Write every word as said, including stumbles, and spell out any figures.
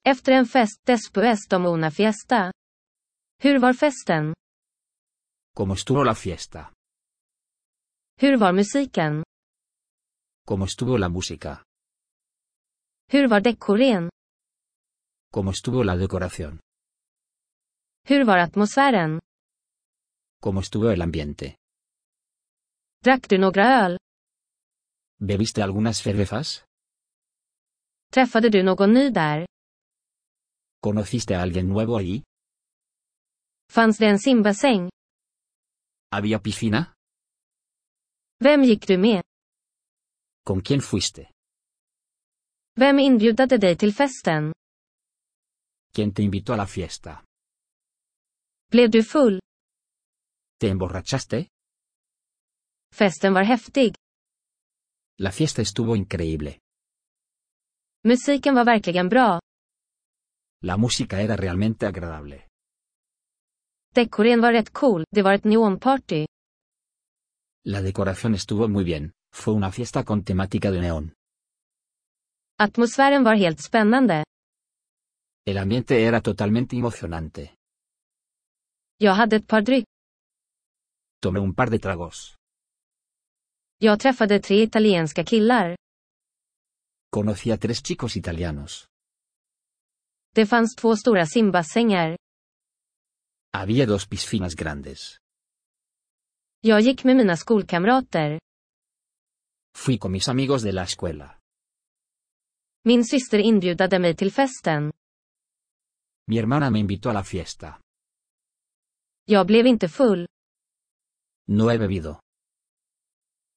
Efter en fest después tomó una fiesta. Hur var festen? ¿Cómo estuvo la fiesta? Hur var musiken? ¿Cómo estuvo la música? Hur var dekoren? ¿Cómo estuvo la decoración? Hur var atmosfären? ¿Cómo estuvo el ambiente? Drack du några öl? ¿Bebiste algunas cervezas? Träffade du någon ny där? ¿Conociste a alguien nuevo allí? Fanns det en simbassäng? ¿Había piscina? Vem gick du med? ¿Con quién fuiste? Vem inbjudade dig till festen? ¿Quién te invitó a la fiesta? Blev du full? ¿Te emborrachaste? Festen var häftig. La fiesta estuvo increíble. Musiken var verkligen bra. La música era realmente agradable. Dekoren var rätt cool, det var ett neonparty. La decoración estuvo muy bien, fue una fiesta con temática de neón. Atmosfären var helt spännande. El ambiente era totalmente emocionante. Jag hade ett par dryck. Tomé un par de tragos. Jag träffade tre italienska killar. Conocí a tres chicos italianos. Det fanns två stora simbassänger. Había dos piscinas grandes. Jag gick med mina skolkamrater. Fui con mis amigos de la escuela. Min syster inbjudade mig till festen. Mi hermana me invitó a la fiesta. Jag blev inte full. No he bebido.